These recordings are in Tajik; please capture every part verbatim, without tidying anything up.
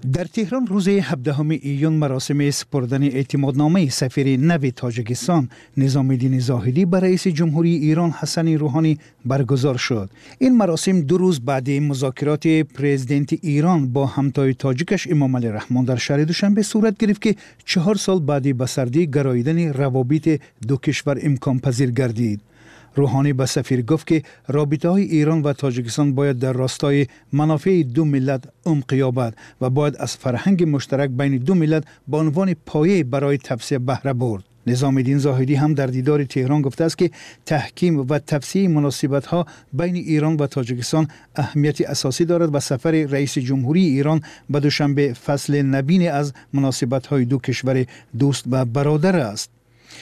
در تهران روز هفدهم ایون مراسم سپردن اعتمادنامه سفیر نو تاجیکستان نظام‌الدین زاهدی به رئیس جمهوری ایران حسن روحانی برگزار شد. این مراسم دو روز بعد مذاکرات پرزیدنت ایران با همتای تاجیکش امام علی رحمان در شهر دوشنبه صورت گرفت که چهار سال بعد به سردی گراییدن روابط دو کشور امکان پذیر گردید. روحانی به سفیر گفت که رابطه‌های ایران و تاجیکستان باید در راستای منافع دو ملت عمق یابد و باید از فرهنگ مشترک بین دو ملت به عنوان پایه برای توسعه بهره برد. نظام‌الدین زاهدی هم در دیدار تهران گفته است که تحکیم و توسعه مناسبت‌ها بین ایران و تاجیکستان اهمیت اساسی دارد و سفر رئیس جمهوری ایران به دوشنبه فصل نوین از مناسبت‌های دو کشور دوست و برادر است.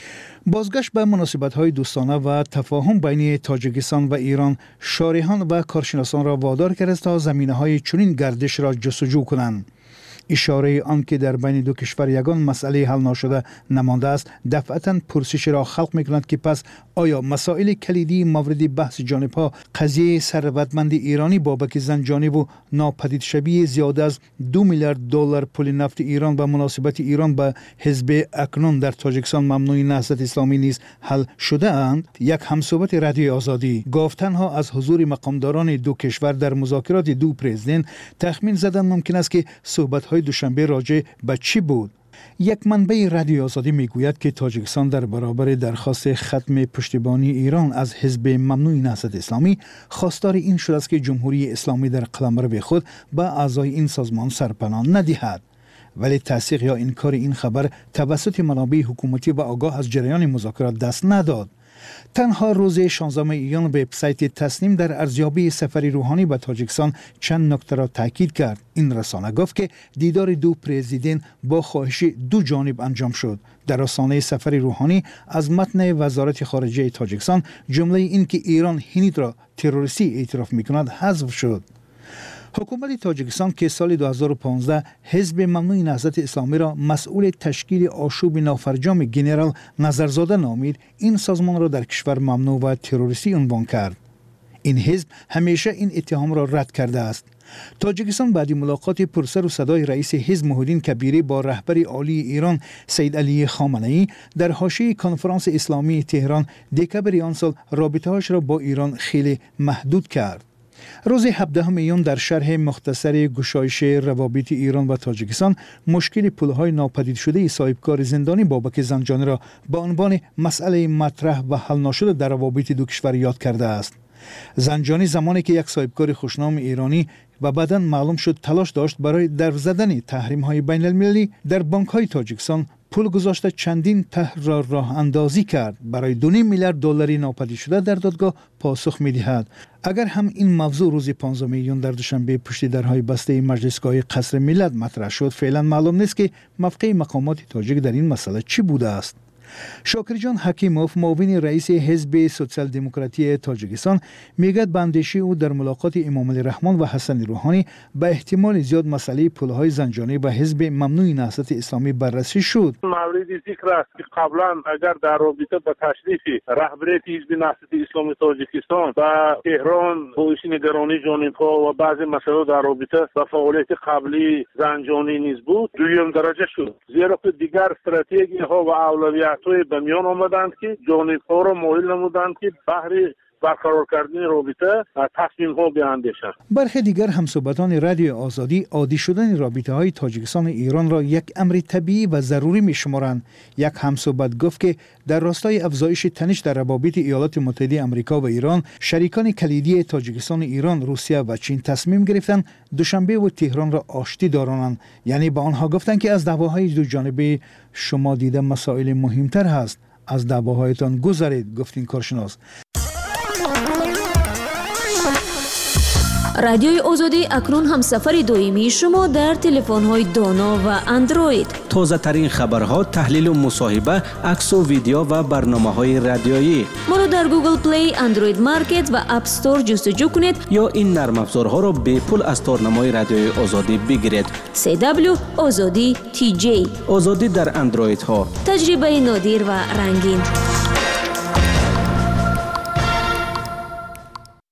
بازگشت به مناسبت‌های دوستانه و تفاهم بین تاجیکستان و ایران شارحان و کارشناسان را وادار کرد تا زمینه‌های چنین گردش را جستجو کنند. اشاره آن که در بین دو کشور یگان مسئله حل نشده نمانده است دفعتاً پرسش را خلق می‌کند که پس آیا مسائل کلیدی مورد بحث جانب‌ها قضیه ثروتمند ایرانی بابک زنجانی و ناپدید شوی زیاده از دو میلیارد دلار پول نفت ایران و مناسبت ایران به حزب اکنون در تاجیکستان ممنوع نهضت اسلامی نیز حل شده اند؟ یک همصحبت رادیوی آزادی گفت تنها از حضور مقامداران دو کشور در مذاکرات دو پرزیدنت تخمین زدن ممکن است که صحبت‌های دوشنبه راجع به چی بود. یک منبع رادیو آزادی میگوید که تاجیکستان در برابر درخواست ختم پشتیبانی ایران از حزب ممنوع نهضت اسلامی خواستار این شده است که جمهوری اسلامی در قلمرو خود به اعضای این سازمان سرپناه ندهد. ولی تصدیق یا انکار این خبر توسط منابع حکومتی و آگاه از جریان مذاکرات دست نداد. تنها روز شانزدهم ایون وبسایت تسنیم در ارزیابی سفر روحانی به تاجیکستان چند نکته را تاکید کرد. این رسانه گفت که دیدار دو پرزیدنت با خواهش دو جانب انجام شد. در رسانه سفر روحانی از متن وزارت خارجه تاجیکستان جمله این که ایران هند را تروریستی اعتراف می‌کند حذف شد. حکومت تاجیکستان که سال دو هزار و پانزده حزب ممنوع نهضت اسلامی را مسئول تشکیل آشوب نافرجام گنرال نظرزاده نامید، این سازمان را در کشور ممنوع و تروریستی عنوان کرد. این حزب همیشه این اتهام را رد کرده است. تاجیکستان بعد ملاقات پرسر و صدای رئیس حزب محیدین کبیری با رهبر عالی ایران سید علی خامنه‌ای در حاشیه کنفرانس اسلامی تهران دکبر آن سال رابطه‌هاش را با ایران خیلی محدود کرد. روز هفدهم ایون در شرح مختصر گشایش روابط ایران و تاجیکستان مشکل پولهای ناپدید شده صاحبکار زندانی بابک زنجانی را به عنوان مسئله مطرح و حل نشده در روابط دو کشور یاد کرده است. زنجانی زمانی که یک صاحبکار خوشنام ایرانی و بعداً معلوم شد تلاش داشت برای در زدن تحریم‌های بین المللی در بانک‌های تاجیکستان پول گذاشته چندین طرح را راه اندازی کرد. برای دو میلیارد دلاری ناپدید شده در دادگاه پاسخ می‌دهد. اگر هم این موضوع روز پانزدهم ایون در دوشنبه پشت درهای بسته مجلسگاه قصر ملت مطرح شد، فعلا معلوم نیست که موقع مقامات تاجیک در این مسئله چی بوده است. شاکر جان حکیموف معاون رئیس حزب سوسیال دموکراتی تاجیکستان میگوید به اندیشه او در ملاقات امام علی رحمان و حسن روحانی به احتمال زیاد مسئله پولهای زنجانی و حزب ممنوع نهضت اسلامی بررسی شد. موردی ذکر است که قبلا اگر در رابطه با تشریف رهبری حزب نهضت اسلامی تاجیکستان و تهران پویش نگرانی جانبها و بعضی مسائل در رابطه با فعالیت قبلی زنجانی نیز بود، دویم درجه شد، زیرا که دیگر استراتژی ها و اولویت توی به میان آمدند که جانبها را مایل نمودند که بهر برقرار کردن رابطه تصمیم ها بیاندیشند. برخی دیگر همصحبتان رادیو آزادی عادی شدن رابطه های تاجیکستان و ایران را یک امر طبیعی و ضروری می شمارند. یک همصحبت گفت که در راستای افزایش تنش در روابط ایالات متحده آمریکا و ایران، شریکان کلیدی تاجیکستان و ایران روسیه و چین تصمیم گرفتند دوشنبه و تهران را آشتی دارانند. یعنی با آنها گفتند که از دعواهای دو جانبه شما دیده مسائل مهمتر هست، از دعواهایتان گذرید، گفتین کارشناس. رادیوی آزادی اکنون هم سفر دائمی شما در تلفن‌های دانا و اندروید. تازه ترین خبرها، تحلیل و مصاحبه، عکس و ویدیو و برنامه‌های رادیویی. ما را در گوگل پلی، اندروید مارکت و اپ استور جستجو کنید یا این نرم افزارها را به پول از تارنمای رادیوی آزادی بگیرید. سی دبلیو آزادی تی جی. آزادی در اندروید ها. تجربه نادر و رنگین.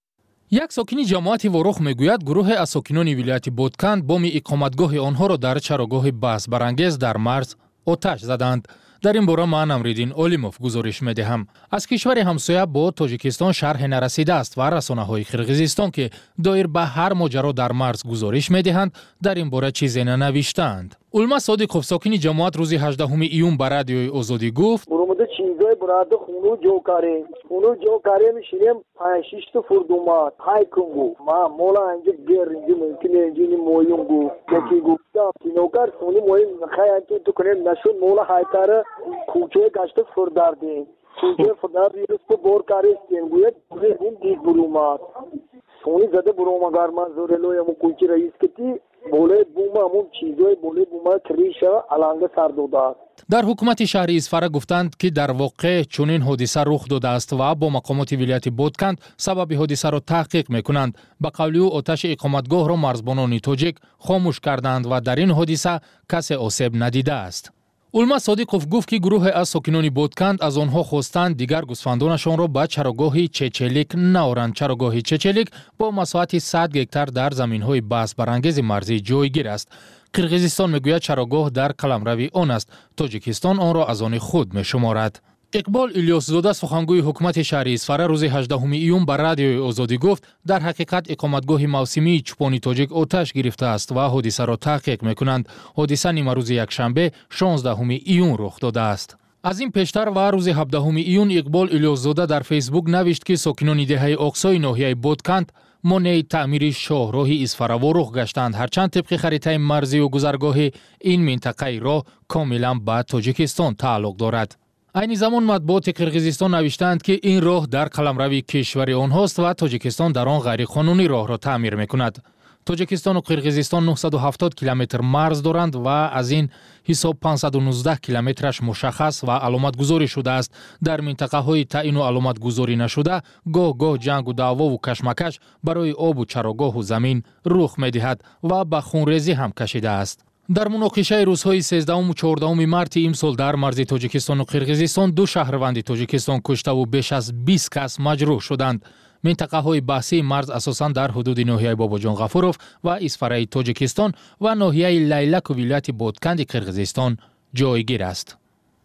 یک ساکنی جماعت ورخ میگوید گروه از ساکنان ولایت بودکند بام اقامتگاه آنها را در چراگاه بحث برانگیز در مرز آتش زدند. در این باره من امریدین اولیموف گزارش میدهم. از کشور همسایه با تاجیکستان شرح نرسیده است و رسانه‌های قرقیزستان که دایر به هر ماجرا در مرز گزارش میدهند در این باره چیزی ننوشتند. علما صادقوف ساکنی جماعت روز هجدهم ایون به رادیوی آزادی گفت برامده چیزای براده خونو جو کاره خونو جو کاره میشیم پنج شش تا فردومات های کنگو ما مولا انجا گیر اینجا ممکنه اینجا مویونگو یکی گفتم تینوکر خونی مویم خیلی انجا تو کنیم نشون مولا های کاره کوچه گشت فرداردیم کوچه فرداردیم رسپ بور کاره استینگویت این دید برومات خونی زده برومگار من زورلوی همون کوچه رئیس کتی بوله بوم همون چیزای بوله بوم کریشا علانگه سردوده. در حکومت شهر اسفاره گفتند که در واقع چنین حادثه رخ داده است و با مقامات ولایت بودکند سبب حادثه را تحقیق میکنند. به قول او آتش اقامتگاه را مرزبانان تاجیک خاموش کردند و در این حادثه کسی آسیب ندیده است. علما صادقوف گفت که گروه از ساکنان بودکند از آنها خواستند دیگر گوسفندانشان را به چراگاه چچلیک نآورند. چراگاه چچلیک با مساحت صد هکتار در زمین‌های بحث برانگیز مرزی جایگیر است. قرقیزستان میگوید چراگاه در قلمروی آن است. تاجیکستان آن را از آن خود میشمارد. اقبال الیاس زاده سخنگوی حکومت شهر اسفاره روز هجدهم ایون به رادیوی آزادی گفت در حقیقت اقامتگاه موسمی چوپانی تاجیک آتش گرفته است و حادثه را تحقیق میکنند. حادثه نیمه روز یکشنبه شانزدهم ایون رخ داده است. از این پیشتر و روز هفدهم ایون اقبال الیاس زاده در فیسبوک نوشت که ساکنان دهه اقصای ناحیه بودکند مانع تعمیر شاهراه اسفاره ورخ گشتند، هرچند طبق خریطه مرزی و گذرگاه این منطقه راه کاملا به تاجیکستان تعلق دارد. این زمان مطبوعات قرقیزستان نوشتند که این راه در قلمروی کشور آنهاست و تاجیکستان در آن غیر قانونی راه را تعمیر میکند. تاجیکستان و قرقیزستان نهصد و هفتاد کیلومتر مرز دارند و از این حساب پانصد و نوزده کیلومترش مشخص و علامت گذاری شده است. در منطقه های تعیین و علامت گذاری نشده گاه گاه جنگ و دعوا و کشمکش برای آب و چراگاه و زمین رخ میدهد و به خونریزی هم کشیده است. در مناقشه روزهای سیزدهم و چهاردهم مارت امسال در مرز تاجیکستان و قرقیزستان دو شهروند تاجیکستان کشته و بیش از بیست کس مجروح شدند. منطقه های بحثی مرز اساساً در حدود ناحیه باباجان غفوروف و اسفاره تاجیکستان و ناحیه لیلک و ولایت بودکند قرقیزستان جایگیر است.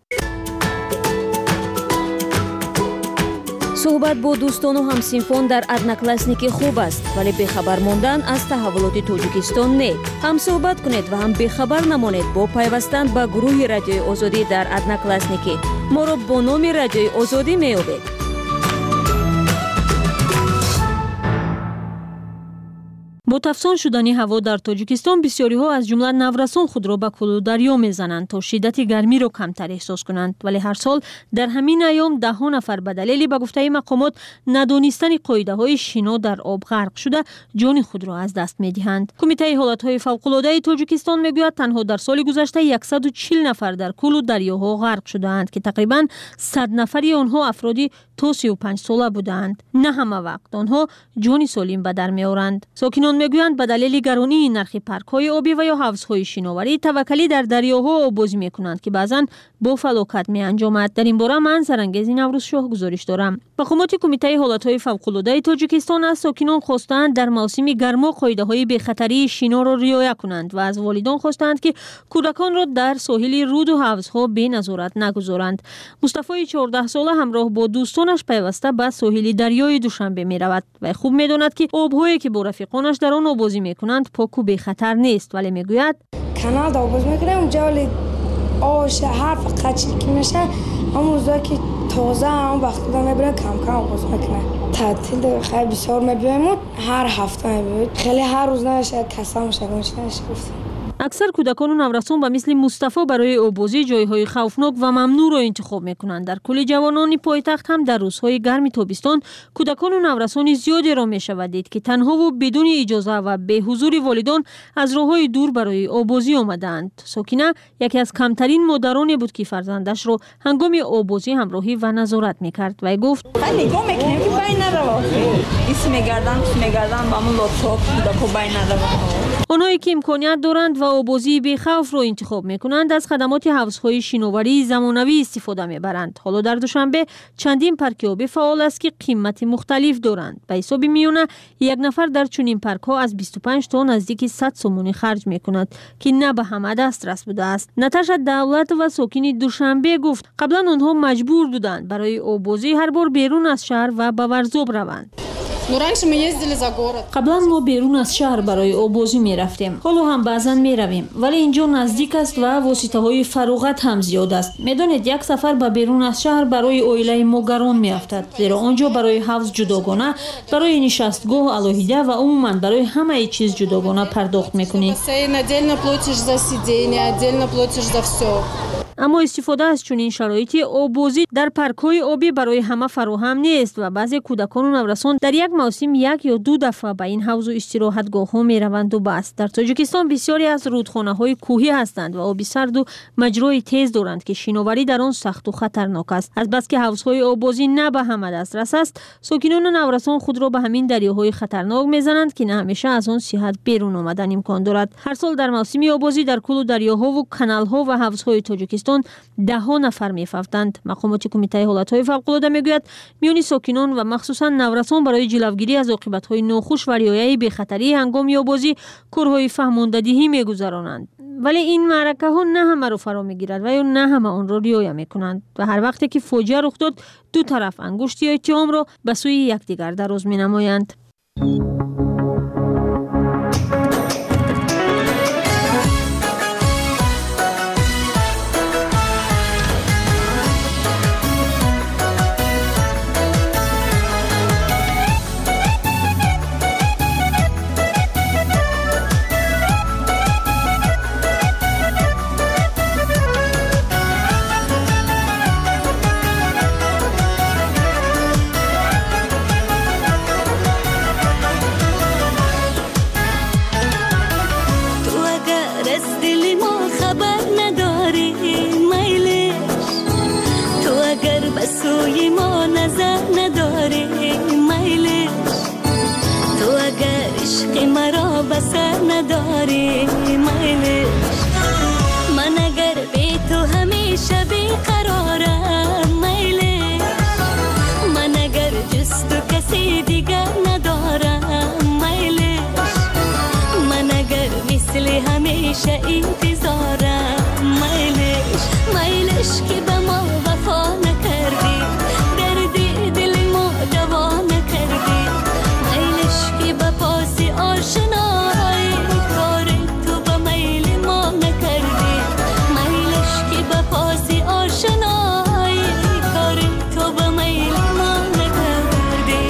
صحبت با دوستان و همسینفان در ادناکلاسنیکی خوب است، ولی بخبر ماندن از تحولات تاجیکستان نه. هم صحبت کنید و هم بخبر نمانید با پیوستن به گروه رادیوی آزادی در ادناکلاسنیکی. ما را با نام رادیوی آزادی می‌یابید. با تفسان شدن هوا در تاجیکستان بسیاری ها از جمله نورسان خود را به کلو دریا میزنند تا شدت گرمی را کمتر احساس کنند، ولی هر سال در همین ایام ده ها نفر به دلیل به گفته مقامات ندانستن قاعده های شنا در آب غرق شده جان خود را از دست میدهند. کمیته حالات های فوق العاده تاجیکستان میگوید تنها در سال گذشته صد و چهل نفر در کلو دریاها غرق شدند که تقریبا صد نفری آنها افرادی تا سی و پنج ساله بودند. نه همه وقت آنها جان سالم به در میآورند. ساکنان میگویند به دلیل گرانی نرخ پارک‌های آبی و یا حوض‌های شناوری توکلی در دریاها آببازی می‌کنند که بعضاً با فلاکت می‌انجامد. در این باره من سرانگیز نوروز شاه گزارش دارم. مقامات کمیته حالات‌های فوق‌العاده تاجیکستان از ساکنان خواستند در موسم گرما قاعده‌های بی‌خطری شنا را رعایت کنند و از والدان خواستند که کودکان را در ساحل رود و حوض‌ها بی نظارت نگذارند. مصطفی چهارده ساله همراه با دوستانش پیوسته به ساحل دریای دوشنبه می‌رود و خوب می‌داند که آب‌هایی که با رفیقانش در آن آبازی می‌کنند پاک و بی‌خطر نیست، ولی می‌گوید کانال آبازی می‌کنم اونجا ولی آش حرف قچی که میشه همون روزا که تازه هم وقتی دارم میبرم کم کم آبازی میکنم. تعطیل خیلی بسیار میبینم هر هفته میبینم خیلی هر روز نشه کسا میشه گونش نشه گفتم. اکثر کودکان و نورسان به مثل مصطفی برای آبازی جایهای خوفناک و ممنوع را انتخاب میکنند. در کل جوانان پایتخت هم در روزهای گرم تابستان کودکان و نورسان زیادی را میشود دید که تنها و بدون اجازه و به حضور والدان از راههای دور برای آبازی آمدند. ساکنه یکی از کمترین مادرانی بود که فرزندش را هنگام آبازی همراهی و نظارت میکرد و گفت من نگاه میکنم که بین نرو اسم میگردن اسم میگردن با من لطفا کودکو بین نرو. آنهایی که امکانیت دارند و آبازی بی‌خوف را انتخاب می‌کنند از خدمات حوض‌های شناوری زمانوی استفاده می‌برند. حالا در دوشنبه چندین پارک آبی فعال است که قیمت مختلف دارند. به حساب میونه یک نفر در چنین پارک‌ها از بیست و پنج تا نزدیک صد سومونی خرج می‌کند که نه به همه دسترس بوده است. نتاشا دولت و ساکن دوشنبه گفت قبلا آنها مجبور بودند برای آبازی هر بار بیرون از شهر و به ورزوب روند. قبلا ما بیرون از شهر برای آبازی می رفتیم. حالا هم بعضا می رویم. ولی اینجا نزدیک است و واسطه های فراغت هم زیاد است. می دانید یک سفر به بیرون از شهر برای اویله ما گران می افتد. زیرا آنجا برای حوض جداگانه، برای نشستگاه علاهیده و عموما برای همه چیز جداگانه پرداخت می کنی. اما استفاده از چنین شرایطی آبازی در پارک‌های آبی برای همه فراهم نیست و بعضی کودکان و نوجوانان در یک موسم یک یا دو دفعه به این حوض و استراحتگاه‌ها می‌روند و بس. در تاجیکستان بسیاری از رودخانه‌های کوهی هستند و آبی سرد و مجرای تیز دارند که شناوری در آن سخت و خطرناک است. از بس که حوض‌های آبازی نه به همه دسترس است، ساکنان نوجوان خود را به همین دریاهای خطرناک می‌زنند که نه همیشه از آن صحت بیرون آمدن امکان دارد. هر سال در موسم آبازی در کل دریاها و کانال‌ها و حوض‌های تاجیکستان ده ها نفر می‌افتند. مقامات کمیته حالت‌های فوق‌العاده میگوید میان ساکنان و مخصوصاً نوجوانان برای جلوگیری از عاقبت‌های ناخوش و رعایت بی‌خطری هنگام آبازی کارهای فهماندهی می‌گذرانند. ولی این معرکه‌ها نه همه را فرا می‌گیرد و یا نه همه آن را رعایت می‌کنند و هر وقتی که فاجعه رخ داد دو طرف انگشتی اتهام را به سوی یکدیگر دراز می‌نمایند. سوی ما نظر نداری میلش، تو اگر عشق مرا بسر نداری میلش، من اگر بی تو همیشه بیقرارم میلش، من اگر جز تو کسی دیگر ندارم میلش، من اگر مثل همیشه انتظارم میلش، میلش که به ما وفا نکردی، دردی دل ما دوا نکردی، میلش که به پاس آشنایی کار تو به میل ما نکردی، میلش که به پاس آشنایی کار تو به میل ما نکردی.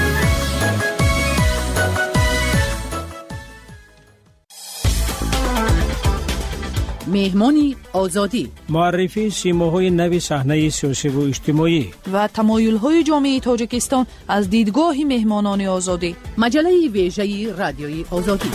مهمانی آزادی، معرفی سیماهای نو صحنه سیاسی و اجتماعی و تمایل‌های جامعه تاجیکستان از دیدگاه مهمانان آزادی. مجله ویژه رادیوی آزادی.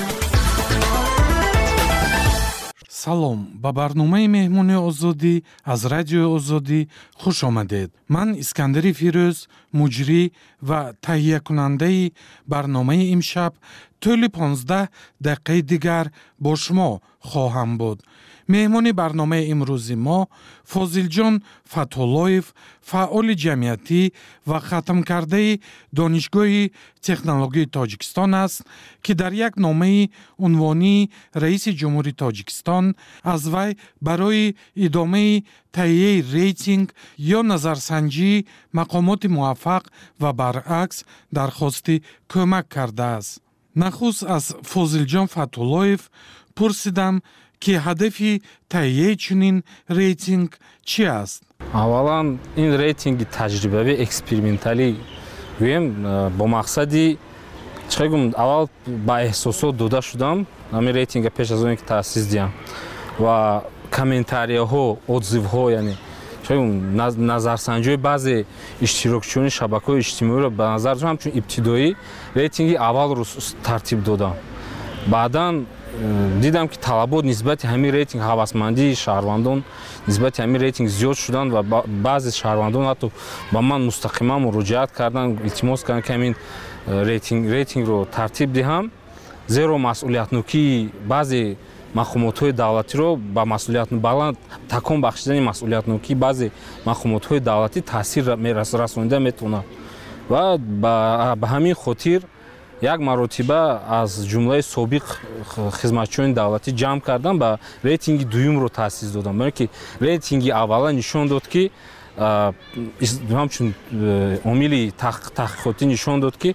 салом ба барномаи меҳмони озодӣ аз радиои озодӣ хуш омадед. ман искандари фирӯз муҷрӣ ва таҳиякунандаи барномаи имшаб тӯли понздаҳ дақиқаи дигар бо шумо хоҳам буд. меҳмони барномаи имрӯзи мо фозилҷон фатҳуллоев, фаъоли ҷамъиятӣ ва хатмкардаи донишгоҳи технологияи Тоҷикистон аст, ки дар як номаи унвонии раиси ҷумҳури Тоҷикистон аз вай барои идомаи таҳияи рейтинг ё назарсанҷии мақомоти муваффақ ва баръакс дархости кӯмак кардааст. нахуст аз Фозилҷон Фатҳуллоев пурсидам ки ҳадафи таҳияи чунин рейтинг чӣ аст? аввалан ин рейтинги таҷрибавӣ эксперименталӣ гӯем бо мақсади чӣ гум аввал ба эҳсосот дода шудам ҳамин рейтинга пеш аз оне ки таъсис диҳам ва комментарияҳо отзивҳо яъне чӣ гум назарсанҷиҳои баъзе иштирокчиёни шабакаҳои иҷтимоиро ба назар дошам ҳамчун ибтидоӣ рейтинги аввалро тартиб додам. баъдан дидам ки талабот нисбати ҳамин рейтинг ҳавасмандии шаҳрвандон нисбати ҳамин рейтинг зиёд шудан ва баъзе шаҳрвандон ҳатто ба ман мустақиман муроҷиат кардан, илтимос кардан ки ҳамин рейтинг рейтингро тартиб диҳам. зеро масъулиятнокии баъзе мақомотҳои давлатиро ба масъулият баланд такон бахшидани масъулиятнокии баъзе мақомотҳои давлатӣ таъсир расонида метавонад ва ба ҳамин хотир як маротиба аз ҷумлаи собиқ хизматчиёни давлатӣ ҷамъ кардам ба рейтинги дуюмро таъсис додам. барои ки рейтинги аввала нишон дод ки ҳамчун омили таҳқиқотӣ нишон дод ки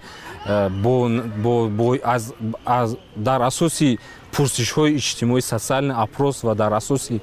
дар асоси пурсишҳои иҷтимоӣ социалный опрос ва дар асоси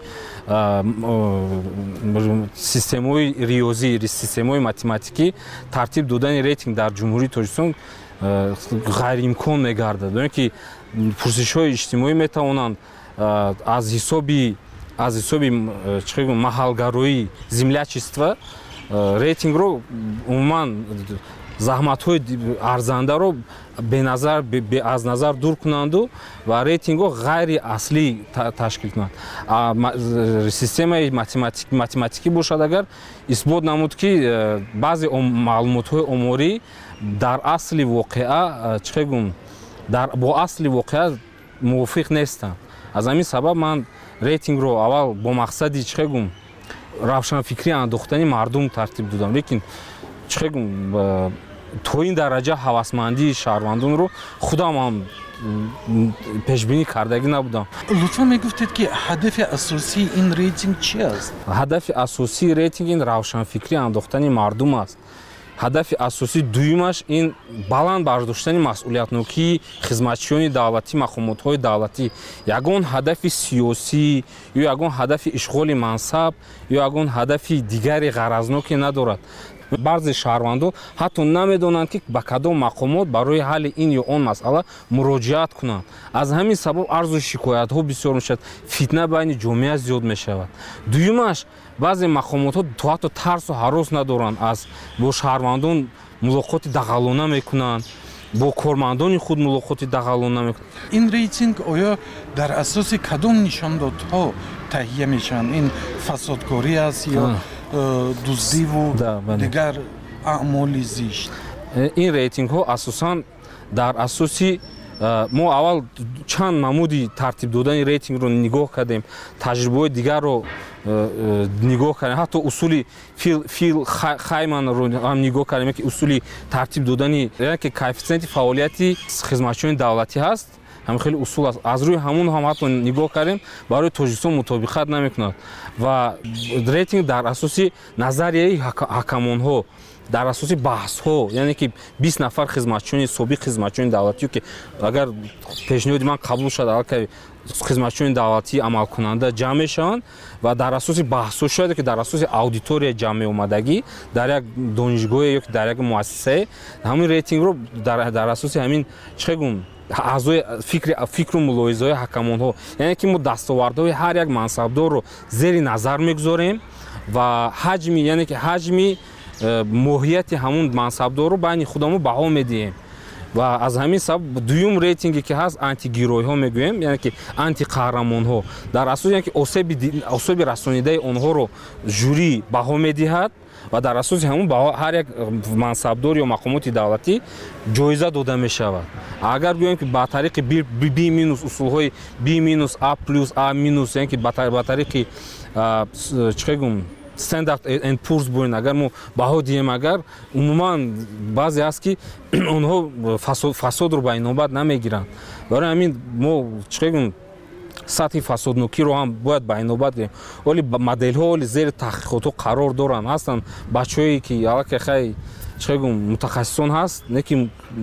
системаҳои риёзӣ системаҳои математикӣ тартиб додани рейтинг дар ҷумҳурии Тоҷикистон ғайриимкон мегардад. барои ки пурсишҳои иҷтимоӣ метавонанд аз ҳисоби аз ҳисоби маҳалгароӣ землячества рейтингро умуман заҳматҳои арзандаро беназар аз назар дур кунанду ва рейтингҳо ғайри аслӣ ташкил кунанд. Системаи математикӣ бошад агар исбот намуд ки баъзе маълумотҳои оморӣ дар асли воқеа чихе гум бо асли воқеа мувофиқ нестанд. аз ҳамин сабаб ман рейтингро аввал бо мақсади чихе гум равшанфикрӣ андохтани мардум тартиб додам, лекин чихе гум то ин дараҷа ҳавасмандии шаҳрвандонро худам ҳам пешбинӣ кардагӣ набудам. лутфан мегуфтед ки ҳадафи асосии ин рейтинг чи аст? ҳадафи асосии рейтинг ин равшанфикрӣ андохтани мардум аст. ҳадафи асосии дуюмаш ин баланд бардоштани масъулиятнокии хизматчиёни давлатӣ, мақомотҳои давлатӣ. Ягон ҳадафи сиёсӣ ё ягон ҳадафи ишғоли мансаб ё ягон ҳадафи дигари ғаразноке надорад. баъзе шаҳрвандон ҳатто намедонанд ки ба кадом мақомот барои ҳалли ин ё он масъала муроҷиат кунанд. аз ҳамин сабаб арзу шикоятҳо бисёр мешавад, фитна байни ҷомеа зиёд мешавад. дуюмаш баъзе мақомотҳо то ҳатто тарсу ҳарос надоранд, аз бо шаҳрвандон мулоқоти дағалона мекунанд, бо кормандони худ мулоқоти дағалона мекунанд. ин рейтинг оё дар асоси кадом нишондодҳо таҳия мешаванд? ин фасодкорӣ аст ё дуздиву дигар аъмоли зишт? ин рейтингҳо асосан дар асоси мо аввал чанд намуди тартиб додани рейтингро нигоҳ кардем, таҷрибаҳои дигарро нигоҳ кардем, ҳатто усули фил хайманро ҳам нигоҳ кардем ки усули тартиб додани ки коэффициенти фаъолияти хизматчиёни давлатӣ ҳаст. ҳам хеле усул аст. аз рӯи ҳамон ҳам ҳатто нигоҳ кардем, барои Тоҷикистон мутобиқат намекунад ва рейтинг дар асоси назарияи ҳакамонҳо, дар асоси баҳсҳо, яъне ки бист нафар хизматчиёни собиқ хизматчиёни давлатӣ ки агар пешниҳоди ман қабул шуд аллакай хизматчиёни давлатӣ амалкунанда ҷамъ мешаванд ва дар асоси баҳсҳо шояд ки дар асоси аудитория ҷамъ меомадагӣ дар як донишгоҳе ё ки дар як муассисае ҳамин рейтингро дар асоси ҳамин чихе гум аъзои фикри фикру мулоҳизаҳои ҳакамонҳо, яъне ки мо дастовардҳои ҳар як мансабдорро зери назар мегузорем ва ҳаҷми яъне ки ҳаҷми моҳияти ҳамун мансабдорро байни худамон баҳо медиҳем. ва аз ҳамин сабаб дуюм рейтинге ки ҳаст антигироиҳо мегӯем, яъне ки антиқаҳрамонҳо, дар асоси ки осеби расонидаи онҳоро жюри баҳо медиҳад ва дар асоси ҳамун ба ҳар як мансабдор ё мақомоти давлатӣ ҷоиза дода мешавад. агар гӯем ки ба тариқи би минус усулҳои би минус а плюс а минус, яъне ки ба тариқи чихе гум стандарт энд пурс бурин агар мо баҳо диҳем, агар умуман баъзе аст ки онҳо фасодро ба инобат намегиранд. барои ҳамин мо чихе гум сатҳи фасоднокиро ҳам бояд ба инобат гирем. оли моделҳо оли зери таҳқиқотҳо қарор доранд. ҳастанд бачаҳое ки аллакай хай чихе гум мутахассисон ҳаст, лекин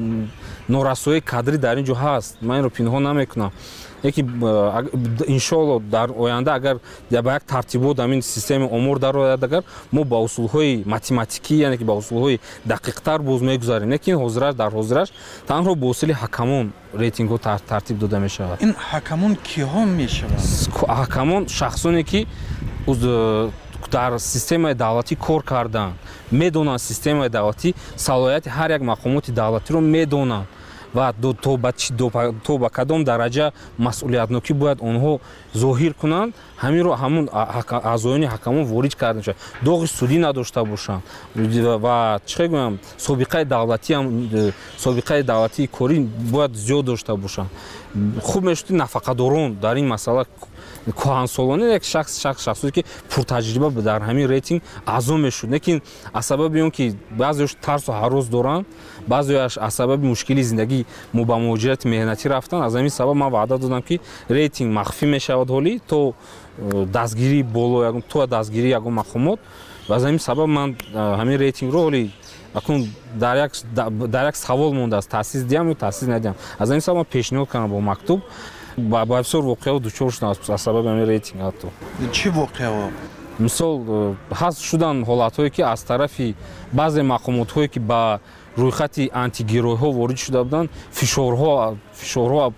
норасоии кадрӣ дар ин ҷо ҳаст. ман инро пинҳон намекунам. яки иншоалло дар оянда агар ба як тартибот ҳамин системаи омор дарояд, агар мо ба усулҳои математикӣ, яъне ки ба усулҳои дақиқтар боз мегузарем, лекин ҳозираш дар ҳозираш танҳо бо усули ҳакамон рейтингҳо тартиб дода мешавад. ин ҳакамон киҳо мешаванд? ҳакамон шахсоне ки дар системаи давлатӣ кор карданд, медонанд системаи давлатӣ салоҳияти ҳар як мақомоти давлатиро медонанд ва то ба кадом дараҷа масъулиятнокӣ бояд онҳо зоҳир кунанд, ҳаминро ҳамун аъзоёни ҳакамон ворид карда шавад, доғи судӣ надошта бошанд ва чӣ гӯям собиқаи давлатӣ ҳам собиқаи давлатии корӣ бояд зиёд дошта бошанд. хуб мешуд нафақадорон дар ин масъала коҳансолона як шахс шахсе ки пуртаҷриба дар ҳамин рейтинг аъзо мешуд, лекин аз сабаби он ки баъзеаш тарсу ҳарос доранд, баъзеаш аз сабаби мушкили зиндагӣ мо ба муҳоҷирати меҳнатӣ рафтанд, аз ҳамин сабаб ман ваъда додам ки рейтинг махфӣ мешавад ҳолӣ то дастгирии боло то дастгирии ягон мақомот. аз ҳамин сабаб ман ҳамин рейтингро ҳолӣ акун дар як дар як савол мондааст, таъсис диҳам ё таъсис надиҳам. аз ҳамин сабаб ман пешниҳод кардам бо мактуб ба бисёр воқеаҳо дучор шудам аз сабаби ҳамин рейтинг. ҳатто чӣ воқеаҳо? мисол ҳаст шудан ҳолатҳое ки аз тарафи баъзе мақомотҳое ки ба рӯйхати антигиройҳо ворид шуда буданд, фишорҳо фишорҳо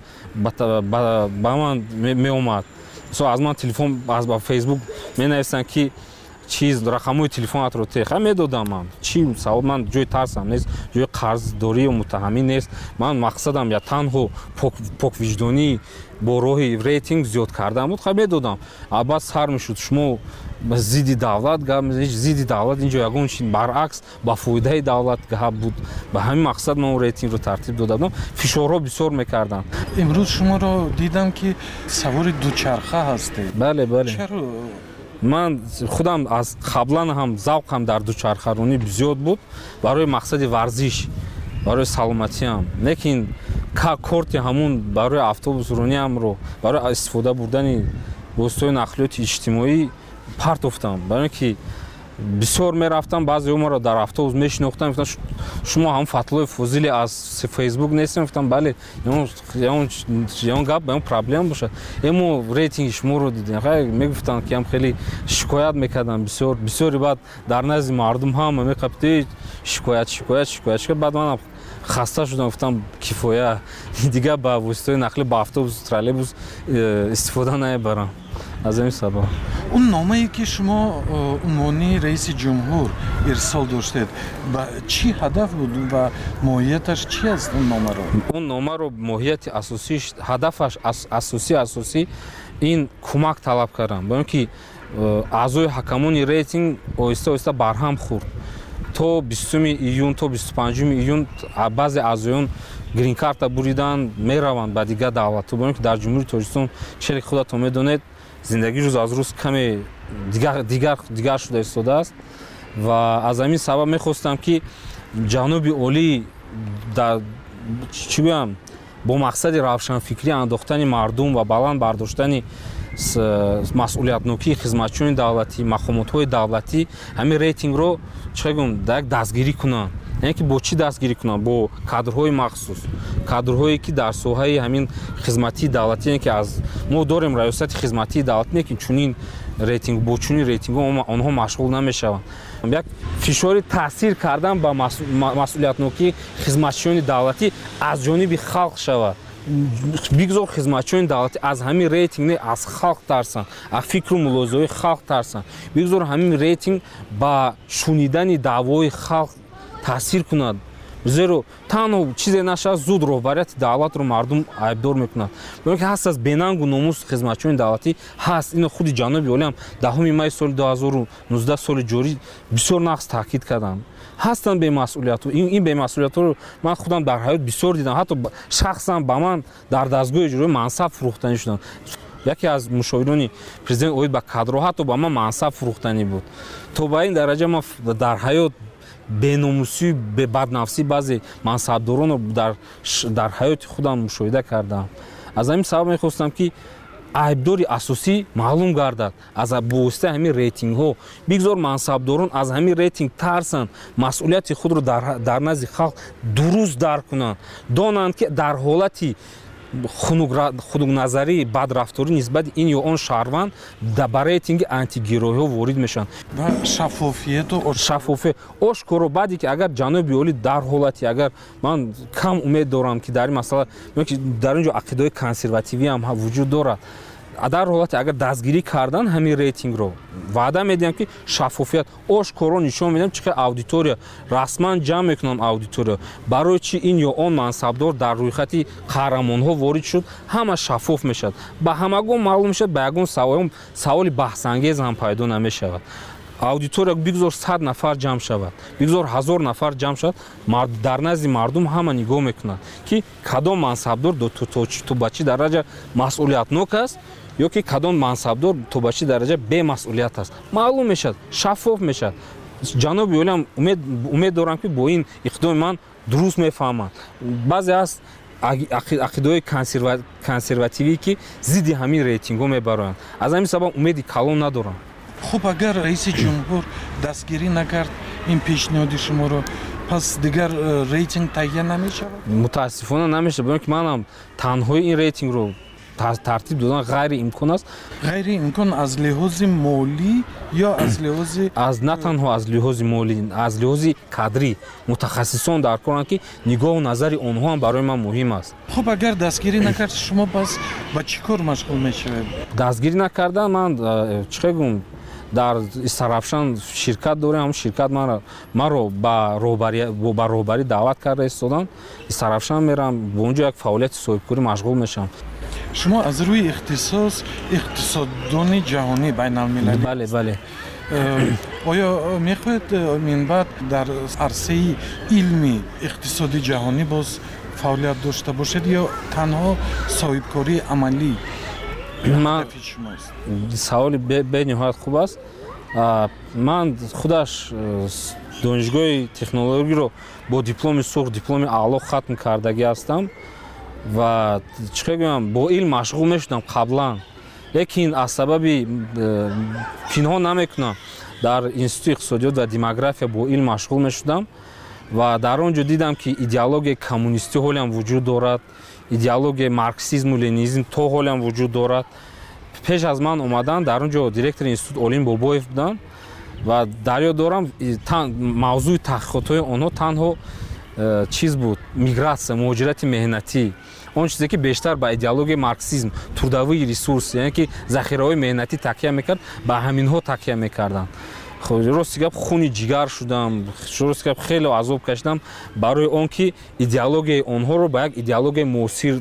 ба ман меомад. мисол аз ман телефон аз ба фейсбук менависанд ки чиз рақамҳои телефонатро теха медодам. ман чӣ савол, ман ҷои тарсам нест, ҷои қарздорӣ ё муттаҳамӣ нест. ман мақсадам я танҳо поквиҷдонӣ бо роҳи рейтинг зиёд кардан буд, ха медодам. албат сар мешуд шумо зидди давлат гап мезанед, зидди давлат инҷо ягон чи баръакс ба фоидаи давлат гап буд. ба ҳамин мақсад ман рейтингро тартиб дода будам. фишорҳо бисёр мекарданд. имрӯз шуморо дидам ки савори дучарха ҳастед. бале бале. чаро? ман худам аз қаблан ҳам завқам дар дучархаронӣ зиёд буд барои мақсади варзиш, барои саломатиам. лекин корти ҳамун барои автобусрониамро барои истифода бурдани воситаҳои нақлиёти иҷтимоӣ партофтам. барои ки бисёр мерафтам, баъзеҳо маро дар автобус мешинохтанд, гуфтанд шумо ҳамун Фатлои Фозили аз фейсбук нестем? гуфтам бале, ягон гап, ягон проблема бошад, эмо рейтинги шуморо дидем. мегуфтанд ки ҳам хеле шикоят мекардам, бисёр бисёри баъд дар назди мардум ҳама меқабти шикоят шикоят шикоят шикоят. баъд манам хаста шудам, гуфтам кифоя, дигар ба воситаҳои нақлӣ ба автобус троллейбус истифода намебарам. аз ҳамин сабаб он номае ки шумо унвони раиси ҷумҳур ирсол доштед ба чӣ ҳадаф буд ва моҳияташ чӣ аст он номаро? он номаро моҳияти асосиш, ҳадафаш асосӣ асосӣ ин кӯмак талаб кардам, бо ин ки аъзои ҳакамони рейтинг оҳиста оҳиста барҳам хӯрд. то бистуми июн то бисту панҷуми июн баъзе аъзоён гринкарта буриданд, мераванд ба дигар давлатҳо, бо ин ки дар ҷумҳури Тоҷикистон челе худатон медонед зиндагӣ рӯз аз рӯз каме дигар шуда истодааст ва аз ҳамин сабаб мехостам ки ҷаноби олӣ чӣ гӯям бо мақсади равшанфикрӣ андохтани мардум ва баланд бардоштани масъулиятнокии хизматчиёни давлатӣ, мақомотҳои давлатӣ ҳамин рейтингро чӣ гӯям як дастгирӣ кунанд. яъне ки бо чӣ дастгирӣ кунанд? Бо кадрҳои махсус, кадрҳое ки дар соҳаи ҳамин хизматии давлатӣ, яъне ки аз мо дорем раёсати хизматии давлатӣ, лекин чунин рейтинг бо чунин рейтингҳо онҳо машғул намешаванд. як фишори таъсир кардан ба масъулиятнокии хизматчиёни давлатӣ аз ҷониби халқ шавад. бигзор хизматчиёни давлатӣ аз ҳамин рейтинг не аз халқ тарсанд, аз фикру мулозаҳои халқ тарсанд. бигзор ҳамин рейтинг ба шунидани даъвои халқ таъсир кунад. зеро танҳо чизе нашавад, зуд роҳбарияти давлатро мардум айбдор мекунад. бо ин ки ҳаст аз бенангу номус хизматчиёни давлатӣ ҳаст. ино худи ҷаноби олиам даҳуми майи соли дуҳазору нуздаҳ соли ҷорӣ бисёр нақс таъкид карданд. ҳастанд бемасъулиятҳо. ин бемасъулиятҳоро ман худам дар ҳаёт бисёр дидам. ҳатто шахсан ба ман дар дастгоҳи иҷроӣ мансаб фурӯхтанӣ шуданд. яке аз мушовирони президент оид ба кадрҳо ҳатто ба ман мансаб фурӯхтанӣ буд. то ба ин дараҷа ман дар ҳаёт беномусӣ, баднафсӣ баъзе мансабдоронро дар дар ҳаёти худам мушоҳида кардам. аз ҳамин сабаб мехостам ки айбдори асосӣ маълум гардад аз бо воситаи ҳамин рейтингҳо. бигзор мансабдорон аз ҳамин рейтинг тарсанд, масъулияти худро дар назди халқ дуруст дарк кунанд, донанд ки дар ҳолати хунукназарӣ бадрафторӣ нисбати ин ё он шаҳрванд ба рейтинги антигиройҳо ворид мешаванд. шаффофияту шаффофият ошкоро баъде ки агар ҷаноби олӣ дар ҳолати агар ман кам умед дорам ки дар ин масъала ки дар ин ҷо ақидаҳои консервативӣ ҳам вуҷуд дорад. дар ҳолате агар дастгирӣ кардан ҳамин рейтингро ваъда медиҳам ки шаффофият ошкоро нишон медиҳам чӣ қадр аудитория расман ҷамъ мекунам аудитория барои чӣ ин ё он мансабдор дар рӯйхати қаҳрамонҳо ворид шуд ҳама шаффоф мешавад ба ҳамагон маълум мешавад ба ягон савол саволи баҳсангез ҳам пайдо намешавад аудитория бигзор сад нафар ҷамъ шавад бигзор ҳазор нафар ҷамъ шавад дар назди мардум ҳама нигоҳ мекунад ки кадом мансабдор то ба чӣ дараҷа масъулиятнок аст ё ки кадом мансабдор то ба чӣ дараҷа бемасъулият аст маълум мешавад шаффоф мешавад ҷаноби олиам умед дорам ки бо ин иқдоми ман дуруст мефаҳманд баъзе аст ақидаҳои консервативӣ ки зидди ҳамин рейтингҳо мебароянд аз ҳамин сабаб умеди калон надорам. хуб агар раиси ҷумҳур дастгирӣ накард ин пешниҳоди шуморо пас дигар рейтинг таҳия намешавад мутаассифона намешавад бо ин ки манам танҳои ин рейтингро тартиб додан ғайриимкон аст ғайриимкон аз лиҳози молӣ ё аз лиҳози аз на танҳо аз лиҳози молӣ аз лиҳози кадрӣ мутахассисон дар коранд ки нигоҳу назари онҳо ҳам барои ман муҳим аст. хуб агар дастгирӣ накард шумо пас ба чӣ кор машғул мешавед дастгирӣ накардан ман чӣ гум дар Исарафшан ширкат дорем ҳамун ширкат маро ба роҳбарӣ даъват карда истодан Исарафшан мерам бо онҷо як фаъолияти соҳибкорӣ машғул мешавам. шумо аз рӯи ихтисос иқтисоддони ҷаҳонӣ байналмилалӣ бале бале оё мехоҳед минбаъд дар арсаи илми иқтисоди ҷаҳонӣ боз фаъолият дошта бошед ё танҳо соҳибкории амалӣ ман саволи бениҳоят хуб аст ман худаш донишгоҳи технологиро бо дипломи сурх дипломи аъло хатм кардагӣ ҳастам ва чӣ гӯям бо илм машғул мешудам қаблан лекин аз сабаби пинҳон намекунам дар институти иқтисодиёт ва демография бо илм машғул мешудам ва дар он ҷо дидам ки идеологияи коммунистӣ ҳолиам вуҷуд дорад идеологияи марксизму ленинизм то ҳолиам вуҷуд дорад пеш аз ман омадан дар он ҷо директори институт Олим Бобоев буданд ва дар ёд дорам мавзӯи таҳқиқотҳои онҳо танҳо чиз буд мигратсия муҳоҷирати меҳнатӣ он чизе ки бештар ба идеологияи марксизм трудовии ресурс яъне ки захираҳои меҳнатӣ такя мекард ба ҳаминҳо такя мекарданд. рости гап хуни ҷигар шудам рости гап хеле азоб кашидам барои он ки идеологияи онҳоро ба як идеологияи муосир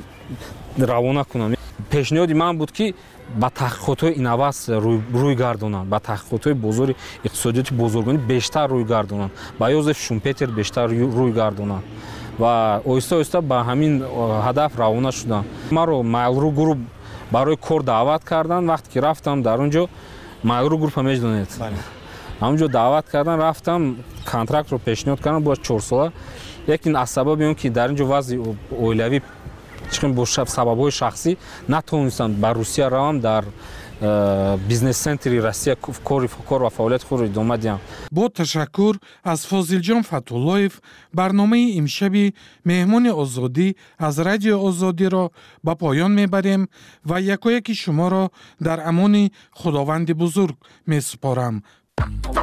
равона кунам. пешниҳоди ман буд ки ба таҳқиқотҳои инноватсия рӯй гардонанд ба таҳқиқотҳои бозори иқтисодиёти бозоргонӣ бештар рӯй гардонанд ба Йозеф Шумпетер бештар рӯй гардонанд ва оҳиста оҳиста ба ҳамин ҳадаф равона шудам. маро Mail.ru групп барои кор даъват карданд вақте ки рафтам дар он ҷо Mail.ru группа медонед ҳамонҷо даъват кардан рафтам контрактро пешниҳод кардам бо чор сола лекин аз сабаби он ки дар ин ҷо вазъи оилавӣ бо сабабҳои шахсӣ натонистам ба Русия равам дар бизнес-центри Россия кор ва фаъолияти худро идома диҳам. бо ташаккур аз Фозилҷон Фатҳуллоев барномаи имшаби меҳмони озодӣ аз радиои озодиро ба поён мебарем ва якояки шуморо дар амони худованди бузург месупорам.